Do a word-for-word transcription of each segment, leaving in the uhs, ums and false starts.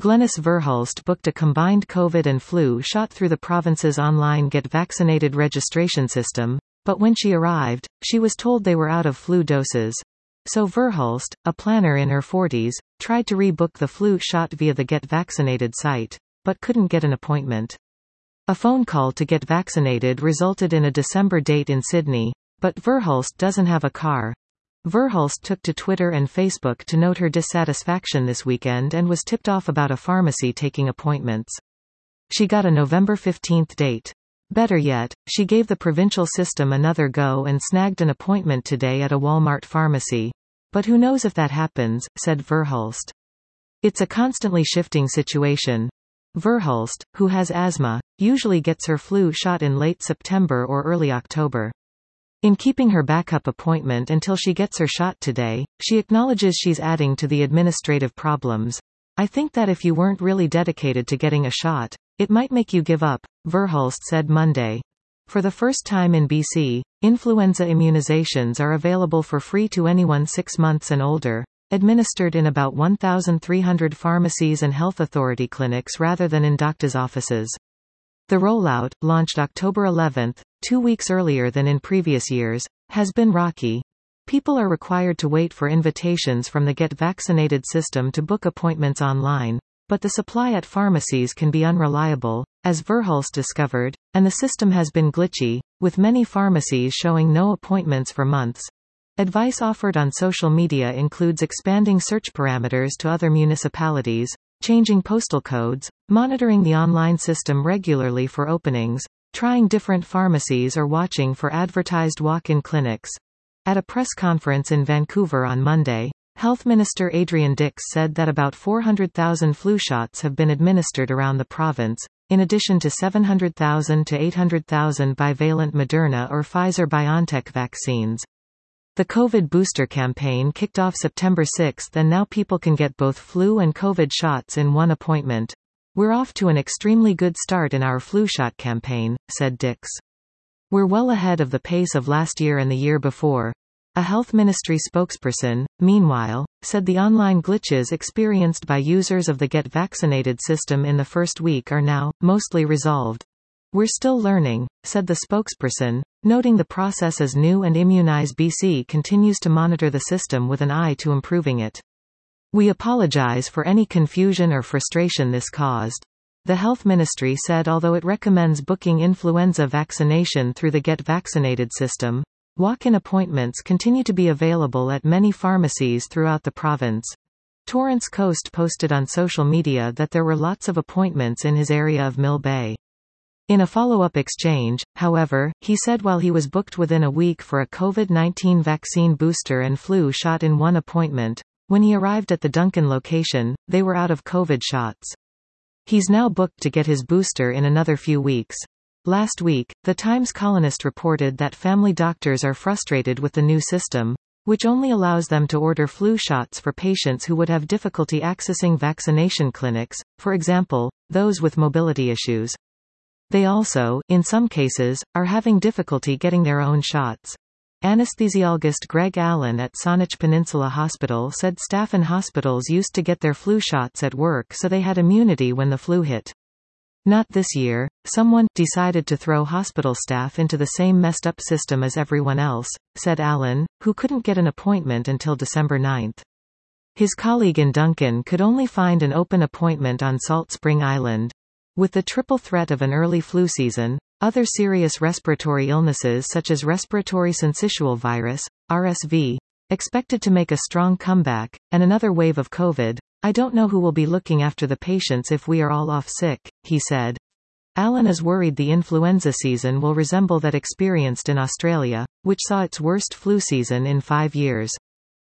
Glenys Verhulst booked a combined COVID and flu shot through the province's online Get Vaccinated registration system, but when she arrived, she was told they were out of flu doses. So Verhulst, a planner in her forties, tried to rebook the flu shot via the Get Vaccinated site, but couldn't get an appointment. A phone call to get vaccinated resulted in a December date in Sydney, but Verhulst doesn't have a car. Verhulst took to Twitter and Facebook to note her dissatisfaction this weekend and was tipped off about a pharmacy taking appointments. She got a November fifteenth date. Better yet, she gave the provincial system another go and snagged an appointment today at a Walmart pharmacy. But who knows if that happens, said Verhulst. It's a constantly shifting situation. Verhulst, who has asthma, usually gets her flu shot in late September or early October. In keeping her backup appointment until she gets her shot today, she acknowledges she's adding to the administrative problems. I think that if you weren't really dedicated to getting a shot, it might make you give up, Verhulst said Monday. For the first time in B C, influenza immunizations are available for free to anyone six months and older, administered in about one thousand three hundred pharmacies and health authority clinics rather than in doctors' offices. The rollout, launched October eleventh, two weeks earlier than in previous years, has been rocky. People are required to wait for invitations from the Get Vaccinated system to book appointments online, but the supply at pharmacies can be unreliable, as Verhulst discovered, and the system has been glitchy, with many pharmacies showing no appointments for months. Advice offered on social media includes expanding search parameters to other municipalities, changing postal codes, monitoring the online system regularly for openings, trying different pharmacies or watching for advertised walk-in clinics. At a press conference in Vancouver on Monday, Health Minister Adrian Dix said that about four hundred thousand flu shots have been administered around the province, in addition to seven hundred thousand to eight hundred thousand bivalent Moderna or Pfizer-BioNTech vaccines. The COVID booster campaign kicked off September sixth and now people can get both flu and COVID shots in one appointment. We're off to an extremely good start in our flu shot campaign, said Dix. We're well ahead of the pace of last year and the year before. A health ministry spokesperson, meanwhile, said the online glitches experienced by users of the Get Vaccinated system in the first week are now, mostly resolved. We're still learning, said the spokesperson, noting the process is new and Immunize B C continues to monitor the system with an eye to improving it. We apologize for any confusion or frustration this caused. The Health Ministry said although it recommends booking influenza vaccination through the Get Vaccinated system, walk-in appointments continue to be available at many pharmacies throughout the province. Torrance Coast posted on social media that there were lots of appointments in his area of Mill Bay. In a follow-up exchange, however, he said while he was booked within a week for a COVID nineteen vaccine booster and flu shot in one appointment, when he arrived at the Duncan location, they were out of COVID shots. He's now booked to get his booster in another few weeks. Last week, the Times Colonist reported that family doctors are frustrated with the new system, which only allows them to order flu shots for patients who would have difficulty accessing vaccination clinics, for example, those with mobility issues. They also, in some cases, are having difficulty getting their own shots. Anesthesiologist Greg Allen at Saanich Peninsula Hospital said staff in hospitals used to get their flu shots at work so they had immunity when the flu hit. Not this year. Someone decided to throw hospital staff into the same messed up system as everyone else, said Allen, who couldn't get an appointment until December ninth. His colleague in Duncan could only find an open appointment on Salt Spring Island. With the triple threat of an early flu season, other serious respiratory illnesses such as respiratory syncytial virus, R S V, expected to make a strong comeback, and another wave of COVID, I don't know who will be looking after the patients if we are all off sick, he said. Allen is worried the influenza season will resemble that experienced in Australia, which saw its worst flu season in five years.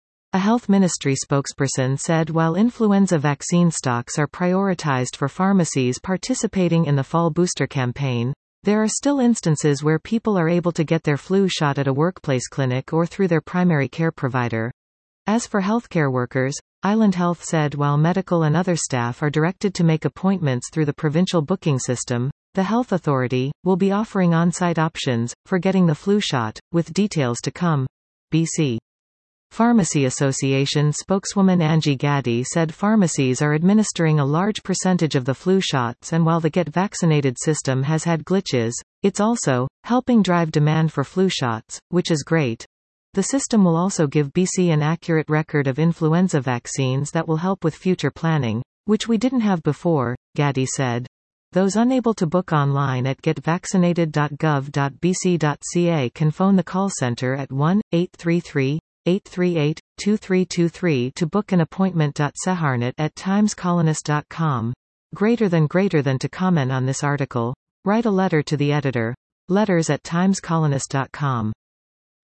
A health ministry spokesperson said while influenza vaccine stocks are prioritized for pharmacies participating in the fall booster campaign, there are still instances where people are able to get their flu shot at a workplace clinic or through their primary care provider. As for healthcare workers, Island Health said while medical and other staff are directed to make appointments through the provincial booking system, the health authority will be offering on-site options for getting the flu shot, with details to come. B C Pharmacy Association spokeswoman Angie Gaddy said pharmacies are administering a large percentage of the flu shots, and while the Get Vaccinated system has had glitches, it's also helping drive demand for flu shots, which is great. The system will also give B C an accurate record of influenza vaccines that will help with future planning, which we didn't have before, Gaddy said. Those unable to book online at get vaccinated dot gov dot b c dot c a can phone the call center at one eight three three, eight three eight, two three two three to book an appointment. Seharnat at times colonist dot com. Greater than greater than to comment on this article. Write a letter to the editor. Letters at times colonist dot com.